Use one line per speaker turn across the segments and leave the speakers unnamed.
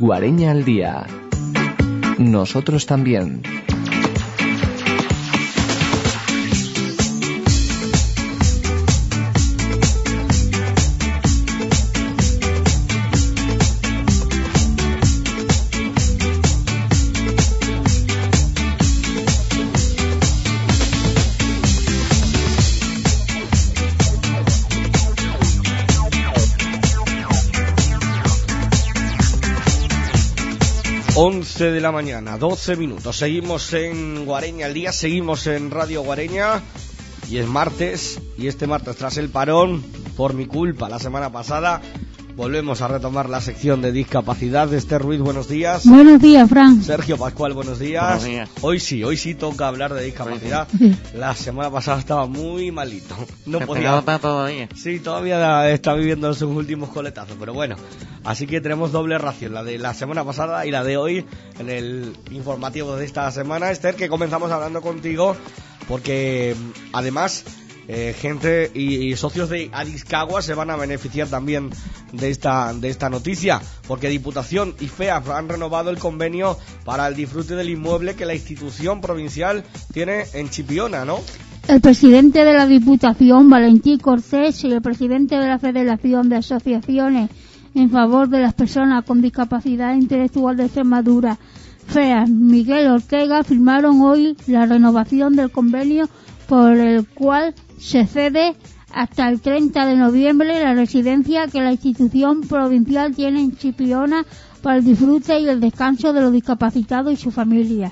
Guareña al día. Nosotros también.
Once de la mañana, 12 minutos. Seguimos en Guareña al día, seguimos en Radio Guareña y es martes. Y este martes, tras el parón, por mi culpa, la semana pasada, volvemos a retomar la sección de discapacidad. Esther Ruiz, buenos días.
Buenos días, Fran.
Sergio Pascual, buenos días.
Buenos días.
Hoy sí toca hablar de discapacidad. La semana pasada estaba muy malito. No podía.
Todavía.
Sí, todavía está viviendo sus últimos coletazos, pero bueno. Así que tenemos doble ración, la de la semana pasada y la de hoy en el informativo de esta semana. Esther, que comenzamos hablando contigo porque además gente y socios de Adiscagua se van a beneficiar también de esta noticia, porque Diputación y FEAF han renovado el convenio para el disfrute del inmueble que la institución provincial tiene en Chipiona, ¿no?
El presidente de la Diputación, Valentín Cortés, y el presidente de la Federación de Asociaciones en favor de las personas con discapacidad intelectual de Extremadura, FEAF, Miguel Ortega, firmaron hoy la renovación del convenio por el cual se cede hasta el 30 de noviembre la residencia que la institución provincial tiene en Chipiona para el disfrute y el descanso de los discapacitados y sus familias.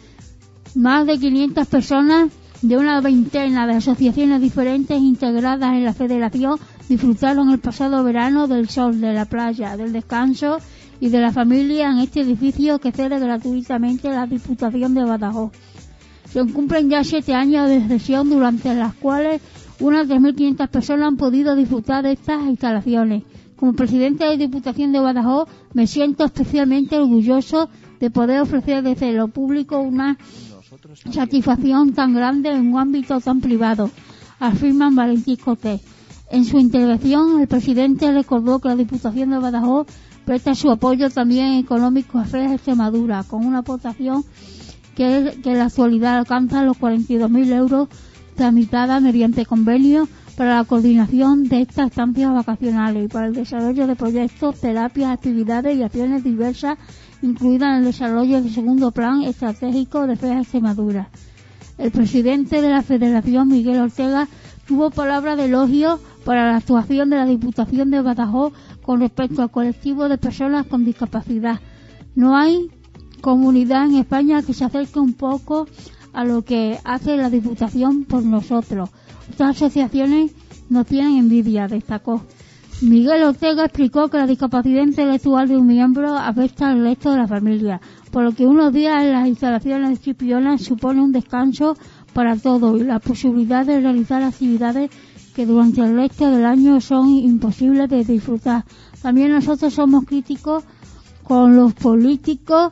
Más de 500 personas de una veintena de asociaciones diferentes integradas en la federación disfrutaron el pasado verano del sol, de la playa, del descanso y de la familia en este edificio que cede gratuitamente la Diputación de Badajoz. Se cumplen ya 7 años de sesión durante las cuales unas 3.500 personas han podido disfrutar de estas instalaciones. Como presidente de Diputación de Badajoz me siento especialmente orgulloso de poder ofrecer desde lo público una satisfacción tan grande en un ámbito tan privado, afirma Valentín Cortés. En su intervención, el presidente recordó que la Diputación de Badajoz presta su apoyo también económico a FEAF Extremadura, con una aportación que en la actualidad alcanza los 42.000 euros tramitada mediante convenio para la coordinación de estas estancias vacacionales y para el desarrollo de proyectos, terapias, actividades y acciones diversas, incluidas en el desarrollo del segundo plan estratégico de FEAF Extremadura. El presidente de la Federación, Miguel Ortega, tuvo palabras de elogio para la actuación de la Diputación de Badajoz con respecto al colectivo de personas con discapacidad. No hay comunidad en España que se acerque un poco a lo que hace la Diputación por nosotros. Otras asociaciones nos tienen envidia, destacó. Miguel Ortega explicó que la discapacidad intelectual de un miembro afecta al resto de la familia, por lo que unos días en las instalaciones de Chipiona supone un descanso para todos y la posibilidad de realizar actividades que durante el resto del año son imposibles de disfrutar. También nosotros somos críticos con los políticos,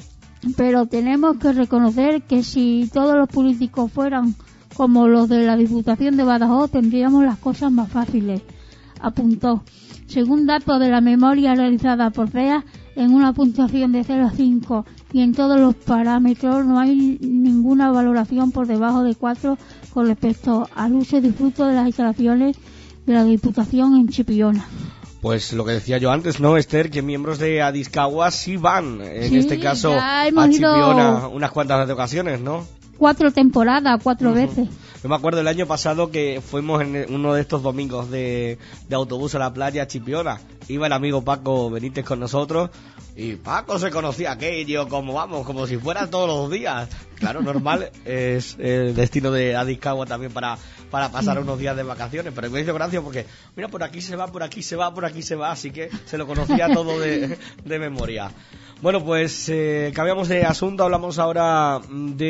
pero tenemos que reconocer que si todos los políticos fueran como los de la Diputación de Badajoz, tendríamos las cosas más fáciles, apuntó. Según datos de la memoria realizada por FEAF, en una puntuación de 0 a 5 y en todos los parámetros no hay ninguna valoración por debajo de 4 con respecto al uso y disfrute de las instalaciones de la Diputación en Chipiona.
Pues lo que decía yo antes, ¿no, Esther? Que miembros de Adiscagua sí van, en este caso, a Chipiona unas cuantas de ocasiones, ¿no?
4 temporadas, 4 veces.
Yo me acuerdo el año pasado que fuimos en uno de estos domingos de autobús a la playa Chipiona. Iba el amigo Paco Benítez con nosotros y Paco se conocía aquello como si fuera todos los días. Claro, normal, es el destino de Adiscagua también para pasar unos días de vacaciones, pero me hizo gracia porque mira, por aquí se va, por aquí se va, por aquí se va, así que se lo conocía todo de memoria. Bueno, pues cambiamos de asunto, hablamos ahora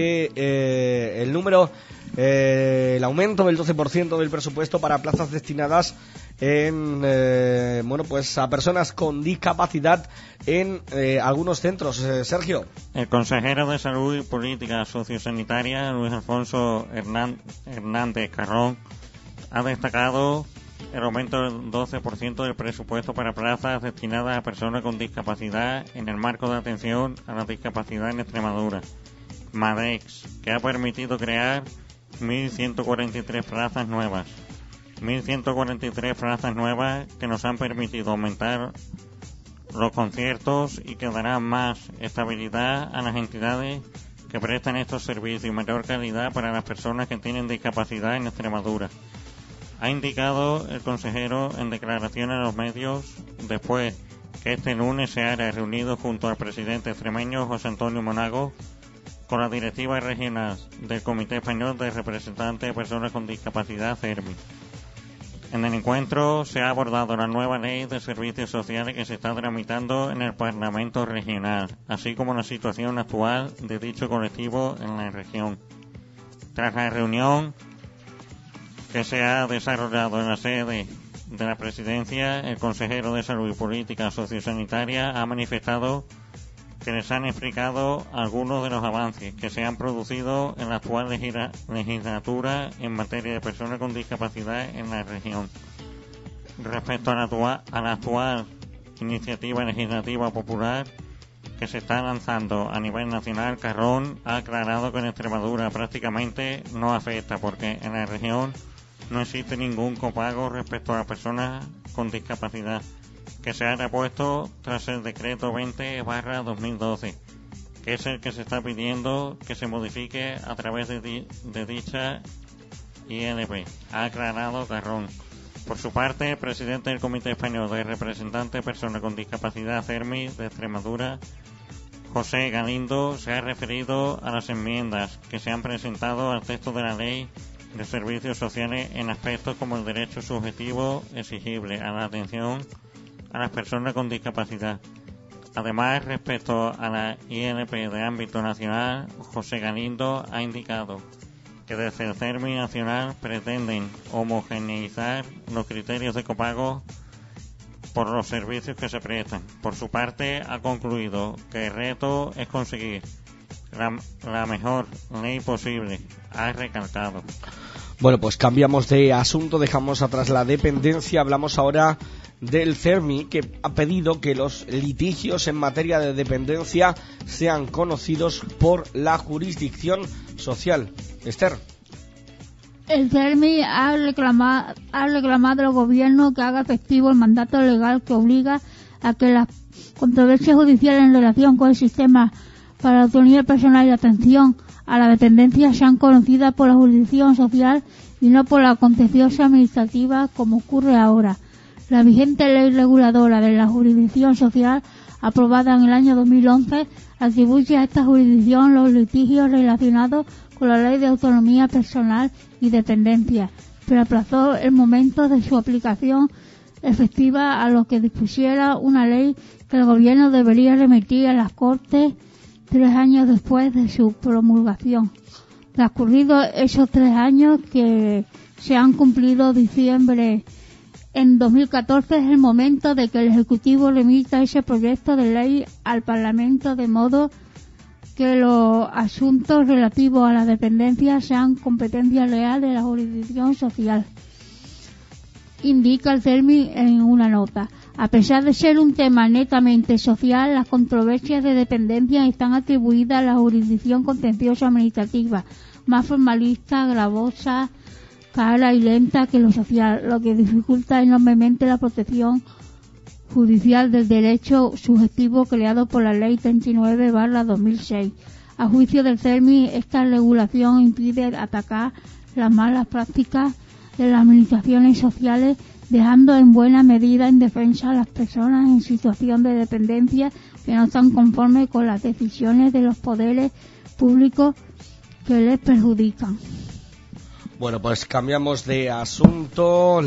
de el número, el aumento del 12% del presupuesto para plazas destinadas en pues a personas con discapacidad en algunos centros. Sergio.
El consejero de Salud y Política Sociosanitaria, Luis Alfonso Hernández Carrón, ha destacado el aumento del 12% del presupuesto para plazas destinadas a personas con discapacidad en el marco de atención a la discapacidad en Extremadura, MADEX, que ha permitido crear 1.143 plazas nuevas. 1.143 plazas nuevas que nos han permitido aumentar los conciertos y que darán más estabilidad a las entidades que prestan estos servicios y mayor calidad para las personas que tienen discapacidad en Extremadura. Ha indicado el consejero en declaración a los medios después que este lunes se haya reunido junto al presidente extremeño José Antonio Monago con la directiva regional del Comité Español de Representantes de Personas con Discapacidad, CERMI. En el encuentro se ha abordado la nueva ley de servicios sociales que se está tramitando en el Parlamento regional, así como la situación actual de dicho colectivo en la región. Tras la reunión que se ha desarrollado en la sede de la Presidencia, el consejero de Salud y Política Sociosanitaria ha manifestado que les han explicado algunos de los avances que se han producido en la actual legislatura en materia de personas con discapacidad en la región. Respecto a la actual iniciativa legislativa popular que se está lanzando a nivel nacional, Carrón ha aclarado que en Extremadura prácticamente no afecta porque en la región no existe ningún copago respecto a las personas con discapacidad, que se ha repuesto tras el decreto 20/2012, que es el que se está pidiendo que se modifique a través de dicha ILP, ha aclarado Carrón. Por su parte, el presidente del Comité Español de Representantes de Personas con Discapacidad, CERMI, de Extremadura, José Galindo, se ha referido a las enmiendas que se han presentado al texto de la Ley de Servicios Sociales en aspectos como el derecho subjetivo exigible a la atención a las personas con discapacidad. Además, respecto a la ILP de ámbito nacional, José Galindo ha indicado que desde el CERMI nacional pretenden homogeneizar los criterios de copago por los servicios que se prestan. Por su parte, ha concluido que el reto es conseguir la mejor ley posible, ha recalcado.
Bueno, pues cambiamos de asunto, dejamos atrás la dependencia, hablamos ahora del CERMI, que ha pedido que los litigios en materia de dependencia sean conocidos por la jurisdicción social. Esther.
El CERMI ha reclamado al gobierno que haga efectivo el mandato legal que obliga a que las controversias judiciales en relación con el sistema para la autonomía personal y atención a la dependencia sean conocidas por la jurisdicción social y no por la contenciosa administrativa como ocurre ahora. La vigente ley reguladora de la jurisdicción social, aprobada en el año 2011, atribuye a esta jurisdicción los litigios relacionados con la ley de autonomía personal y dependencia, pero aplazó el momento de su aplicación efectiva a lo que dispusiera una ley que el gobierno debería remitir a las Cortes 3 años después de su promulgación. Transcurridos esos 3 años que se han cumplido diciembre en 2014, es el momento de que el Ejecutivo remita ese proyecto de ley al Parlamento, de modo que los asuntos relativos a la dependencia sean competencia real de la jurisdicción social, indica el CERMI en una nota. A pesar de ser un tema netamente social, las controversias de dependencia están atribuidas a la jurisdicción contenciosa administrativa, más formalista, gravosa, cara y lenta que lo social, lo que dificulta enormemente la protección judicial del derecho subjetivo creado por la Ley 39/2006. A juicio del CERMI, esta regulación impide atacar las malas prácticas de las administraciones sociales, dejando en buena medida indefensas a las personas en situación de dependencia que no están conformes con las decisiones de los poderes públicos que les perjudican.
Bueno, pues cambiamos de asunto.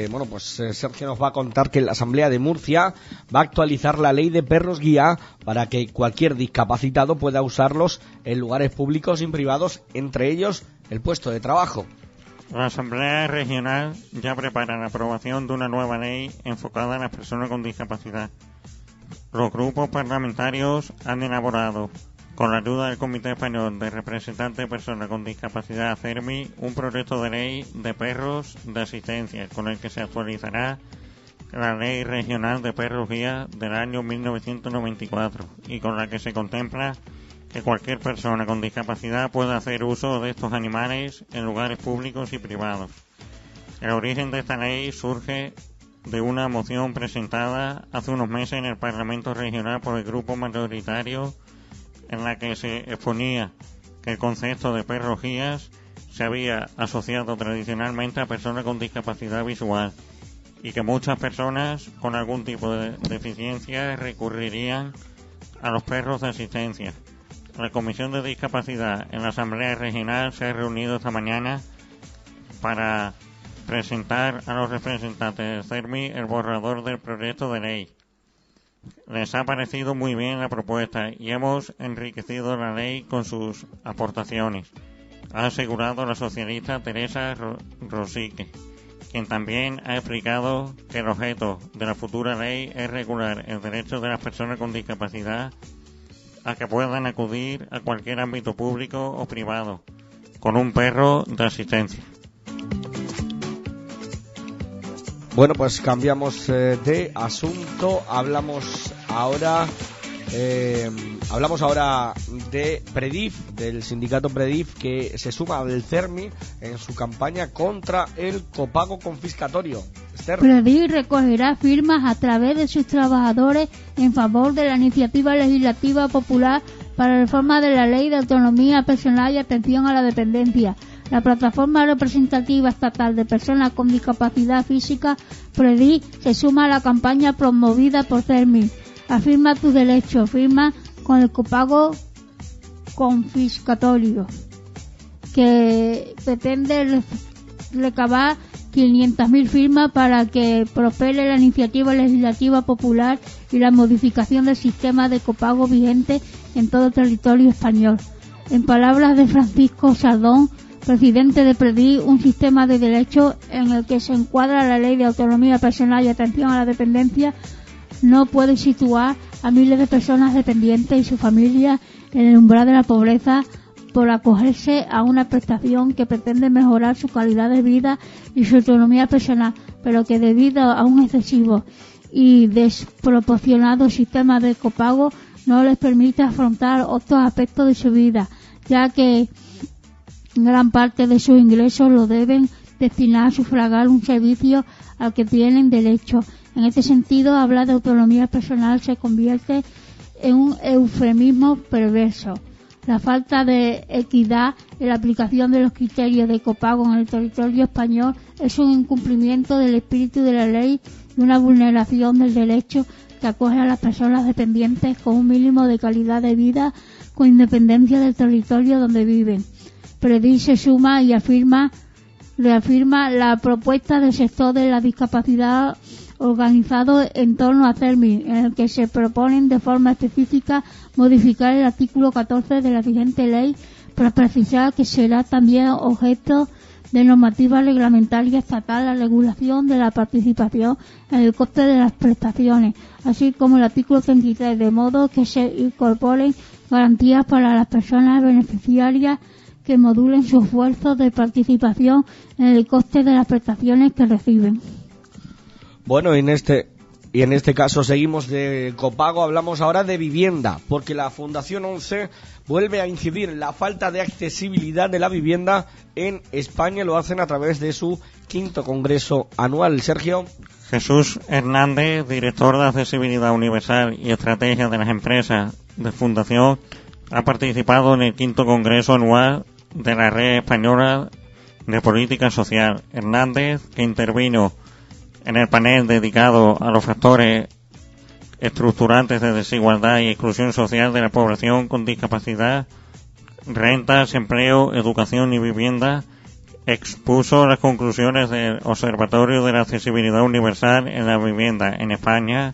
Sergio nos va a contar que la Asamblea de Murcia va a actualizar la ley de perros guía para que cualquier discapacitado pueda usarlos en lugares públicos y privados, entre ellos el puesto de trabajo.
La Asamblea Regional ya prepara la aprobación de una nueva ley enfocada a las personas con discapacidad. Los grupos parlamentarios han elaborado con la ayuda del Comité Español de Representantes de Personas con Discapacidad CERMI, un proyecto de ley de perros de asistencia con el que se actualizará la Ley Regional de Perros Guía del año 1994 y con la que se contempla que cualquier persona con discapacidad pueda hacer uso de estos animales en lugares públicos y privados. El origen de esta ley surge de una moción presentada hace unos meses en el Parlamento Regional por el grupo mayoritario, en la que se exponía que el concepto de perros guías se había asociado tradicionalmente a personas con discapacidad visual y que muchas personas con algún tipo de deficiencia recurrirían a los perros de asistencia. La Comisión de Discapacidad en la Asamblea Regional se ha reunido esta mañana para presentar a los representantes de CERMI el borrador del proyecto de ley. Les ha parecido muy bien la propuesta y hemos enriquecido la ley con sus aportaciones, ha asegurado la socialista Teresa Rosique, quien también ha explicado que el objeto de la futura ley es regular el derecho de las personas con discapacidad a que puedan acudir a cualquier ámbito público o privado con un perro de asistencia.
Bueno, pues cambiamos de asunto. Hablamos ahora de Predif, del sindicato Predif, que se suma al CERMI en su campaña contra el copago confiscatorio. Esther.
Predif recogerá firmas a través de sus trabajadores en favor de la iniciativa legislativa popular para la reforma de la Ley de Autonomía Personal y Atención a la Dependencia. La plataforma representativa estatal de personas con discapacidad física, Predif, se suma a la campaña promovida por CERMI. Afirma tus derechos, firma con el copago confiscatorio, que pretende recabar 500.000 firmas para que prospere la iniciativa legislativa popular y la modificación del sistema de copago vigente en todo el territorio español. En palabras de Francisco Sardón, presidente de Predif, un sistema de derechos en el que se encuadra la Ley de Autonomía Personal y Atención a la Dependencia no puede situar a miles de personas dependientes y sus familias en el umbral de la pobreza por acogerse a una prestación que pretende mejorar su calidad de vida y su autonomía personal, pero que debido a un excesivo y desproporcionado sistema de copago no les permite afrontar otros aspectos de su vida, ya que gran parte de sus ingresos lo deben destinar a sufragar un servicio al que tienen derecho. En este sentido, hablar de autonomía personal se convierte en un eufemismo perverso. La falta de equidad en la aplicación de los criterios de copago en el territorio español es un incumplimiento del espíritu de la ley y una vulneración del derecho que acoge a las personas dependientes con un mínimo de calidad de vida con independencia del territorio donde viven. Predif se suma y reafirma la propuesta del sector de la discapacidad organizado en torno a CERMI, en el que se proponen de forma específica modificar el artículo 14 de la vigente ley para precisar que será también objeto de normativa reglamentaria estatal la regulación de la participación en el coste de las prestaciones, así como el artículo 33, de modo que se incorporen garantías para las personas beneficiarias que modulen su esfuerzo de participación en el coste de las prestaciones que reciben.
Bueno, y en este caso seguimos de copago, hablamos ahora de vivienda, porque la Fundación 11 vuelve a incidir en la falta de accesibilidad de la vivienda en España, lo hacen a través de su 5º Congreso Anual. Sergio.
Jesús Hernández, director de Accesibilidad Universal y Estrategia de las Empresas de Fundación, ha participado en el 5º Congreso Anual de la Red Española de Política Social. Hernández, que intervino en el panel dedicado a los factores estructurantes de desigualdad y exclusión social de la población con discapacidad, rentas, empleo, educación y vivienda, expuso las conclusiones del Observatorio de la Accesibilidad Universal en la Vivienda en España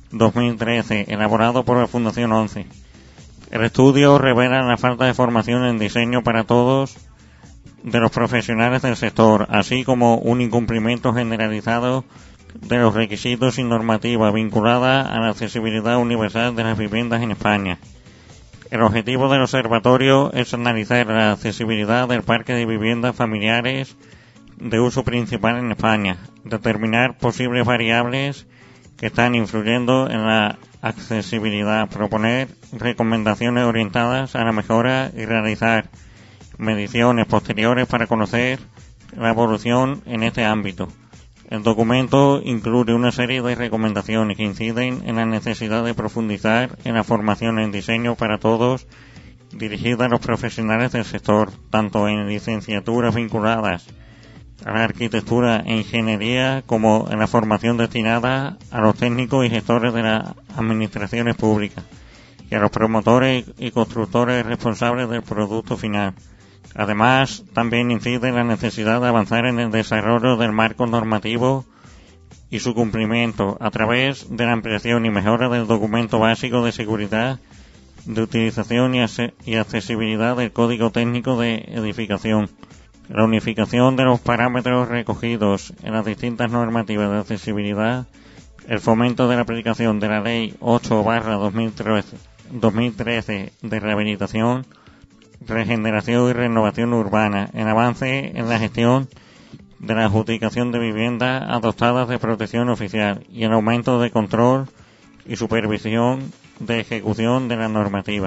2013, elaborado por la Fundación 11. El estudio revela la falta de formación en diseño para todos de los profesionales del sector, así como un incumplimiento generalizado de los requisitos y normativa vinculada a la accesibilidad universal de las viviendas en España. El objetivo del observatorio es analizar la accesibilidad del parque de viviendas familiares de uso principal en España, determinar posibles variables que están influyendo en la accesibilidad, proponer recomendaciones orientadas a la mejora y realizar mediciones posteriores para conocer la evolución en este ámbito. El documento incluye una serie de recomendaciones que inciden en la necesidad de profundizar en la formación en diseño para todos, dirigida a los profesionales del sector, tanto en licenciaturas vinculadas a la arquitectura e ingeniería como en la formación destinada a los técnicos y gestores de las administraciones públicas y a los promotores y constructores responsables del producto final. Además, también incide en la necesidad de avanzar en el desarrollo del marco normativo y su cumplimiento a través de la ampliación y mejora del documento básico de seguridad, de utilización y accesibilidad del Código Técnico de Edificación, la unificación de los parámetros recogidos en las distintas normativas de accesibilidad, el fomento de la aplicación de la Ley 8/2013 de rehabilitación, regeneración y renovación urbana, el avance en la gestión de la adjudicación de viviendas adoptadas de protección oficial y el aumento de control y supervisión de ejecución de la normativa.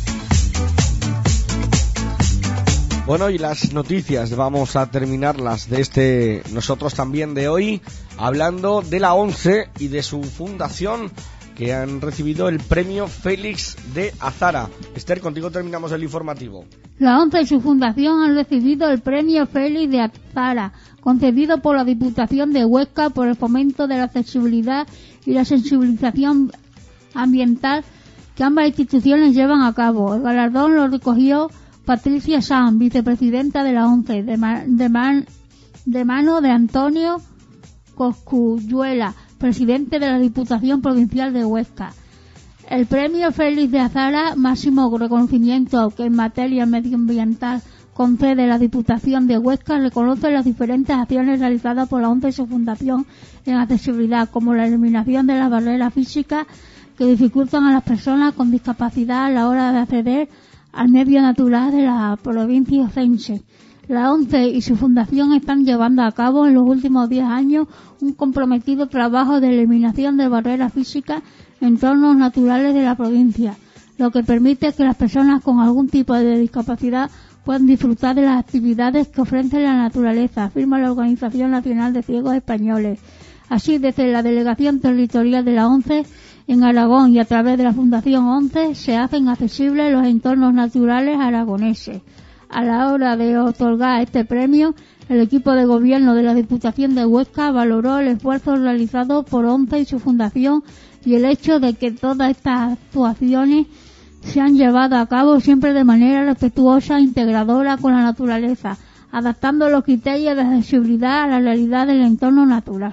Bueno, y las noticias vamos a terminarlas de nosotros también de hoy, hablando de la ONCE y de su fundación, que han recibido el premio Félix de Azara. Esther, contigo terminamos el informativo.
La ONCE y su fundación han recibido el premio Félix de Azara, concedido por la Diputación de Huesca por el fomento de la accesibilidad y la sensibilización ambiental que ambas instituciones llevan a cabo. El galardón lo recogió Patricia Sanz, vicepresidenta de la ONCE, de mano de Antonio Cosculluela, presidente de la Diputación Provincial de Huesca. El premio Félix de Azara, máximo reconocimiento que en materia medioambiental concede la Diputación de Huesca, reconoce las diferentes acciones realizadas por la ONCE y su fundación en accesibilidad, como la eliminación de las barreras físicas que dificultan a las personas con discapacidad a la hora de acceder al medio natural de la provincia ocense. La ONCE y su fundación están llevando a cabo en los últimos 10 años un comprometido trabajo de eliminación de barreras físicas en entornos naturales de la provincia, lo que permite que las personas con algún tipo de discapacidad puedan disfrutar de las actividades que ofrece la naturaleza, afirma la Organización Nacional de Ciegos Españoles. Así, desde la Delegación Territorial de la ONCE en Aragón y a través de la Fundación ONCE se hacen accesibles los entornos naturales aragoneses. A la hora de otorgar este premio, el equipo de gobierno de la Diputación de Huesca valoró el esfuerzo realizado por ONCE y su fundación y el hecho de que todas estas actuaciones se han llevado a cabo siempre de manera respetuosa e integradora con la naturaleza, adaptando los criterios de accesibilidad a la realidad del entorno natural.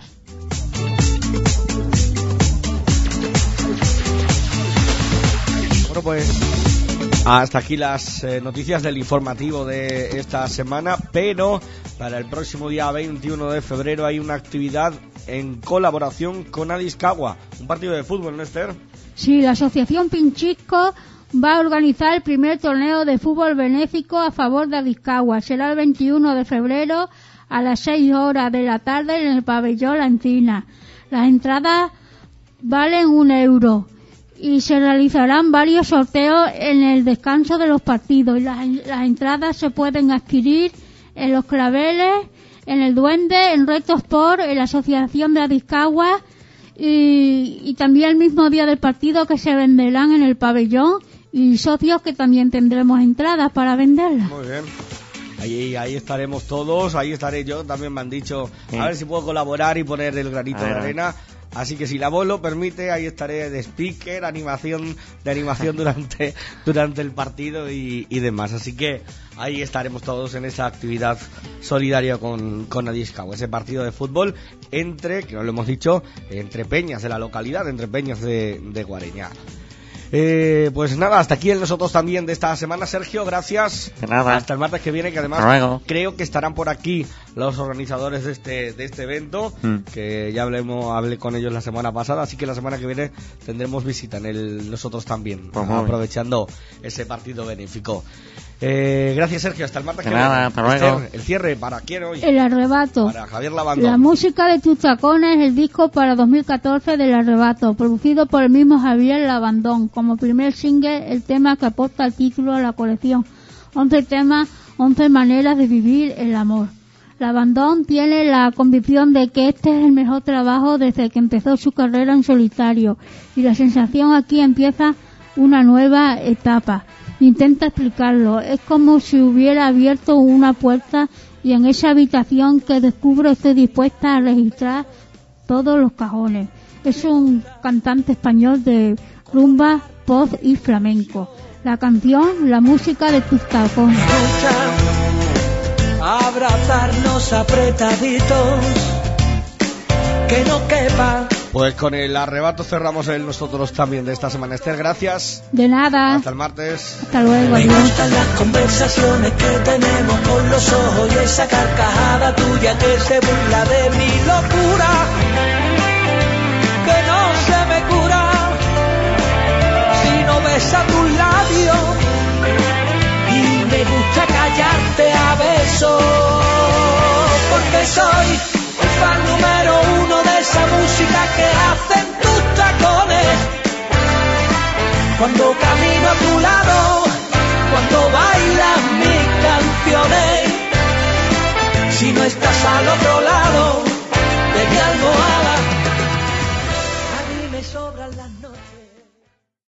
Bueno, pues hasta aquí las noticias del informativo de esta semana, pero para el próximo día 21 de febrero hay una actividad en colaboración con Adiscagua, un partido de fútbol, ¿no, Esther?
Sí, la Asociación Pinchisco va a organizar el primer torneo de fútbol benéfico a favor de Adiscagua. Será el 21 de febrero a las 6 horas de la tarde en el pabellón La Encina. Las entradas valen €1 y se realizarán varios sorteos en el descanso de los partidos. Las entradas se pueden adquirir en Los Claveles, en El Duende, en Reto Sport, en la Asociación de Adiscagua y también el mismo día del partido, que se venderán en el pabellón, y socios que también tendremos entradas para venderlas.
Muy bien. Ahí estaremos todos, ahí estaré yo, también me han dicho, a ver si puedo colaborar y poner el granito de arena. Así que si la voz lo permite, ahí estaré de speaker, animación durante el partido y demás. Así que ahí estaremos todos en esa actividad solidaria con Adiscagua, ese partido de fútbol entre, que no lo hemos dicho, entre peñas de la localidad, entre peñas de Guareña. Pues nada, hasta aquí el nosotros también de esta semana. Sergio, gracias.
De nada.
Hasta el martes que viene, que además creo que estarán por aquí los organizadores de este evento, que ya hablé con ellos la semana pasada, así que la semana que viene tendremos visita nosotros también, aprovechando ese partido benéfico. Gracias, Sergio, hasta el martes que viene.
Hasta luego.
El cierre, ¿para quién hoy?
El Arrebato.
Para Javier Labandón.
La música de Tus Tacones, el disco para 2014 del Arrebato, producido por el mismo Javier Labandón. Como primer single, el tema que aporta el título a la colección. 11 temas, 11 maneras de vivir el amor. Labandón tiene la convicción de que este es el mejor trabajo desde que empezó su carrera en solitario. Y la sensación aquí empieza una nueva etapa. Intenta explicarlo. Es como si hubiera abierto una puerta y en esa habitación que descubro estoy dispuesta a registrar todos los cajones. Es un cantante español de rumba, pop y flamenco. La canción, la música de Tus Tacones.
Abrazarnos apretaditos, que no quepa.
Pues con el Arrebato cerramos nosotros también de esta semana. Esther, gracias.
De nada.
Hasta el martes.
Hasta luego.
Me
Adiós.
gustan las conversaciones que tenemos con los ojos y esa carcajada tuya que se burla de mi locura, que no se me cura si no besa tus labios, y me gusta callarte a besos, porque soy el fan número 1 de esa música que hacen tus tacones. Cuando camino a tu lado, cuando bailas mis canciones, si no estás al otro lado.